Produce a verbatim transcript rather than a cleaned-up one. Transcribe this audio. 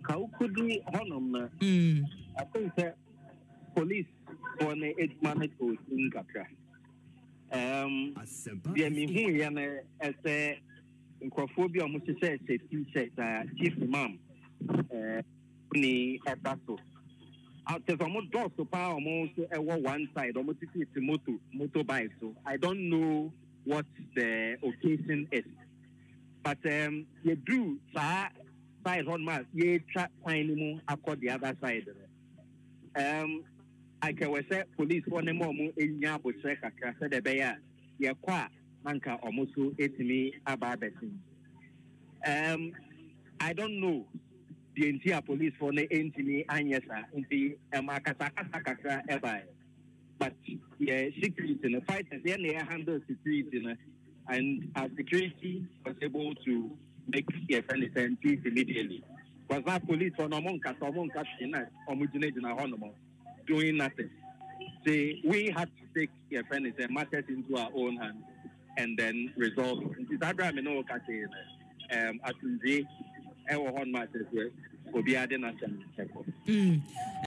Kaukudi Honum. Mm. I think that police for the eight minutes in Kaka. Um, the Mihu as a Nkrophobia almost says safety set chief imam. Uh, ni Etaso. Out of almost door so far almost uh, one side, almost it's a motor motorbike. So I don't know what the occasion is. But um you do side on mass, ye try finding across the other side. Um I can say police for the moment in Yabo Seka said the bear, ye qua manka almost eight me about betting. Um I don't know. The entire police for the entity Anyasa in the Amakasaka ever. But yeah, security in the fight and then they handle security and our security was able to make a friendly peace immediately. Was that police for no monk at Omon Katina or Mujination Honomo doing nothing. Say we had to take a friendly matters into our own hands and then resolve it. This Abraham no Katina um at the our own matters will be adding us and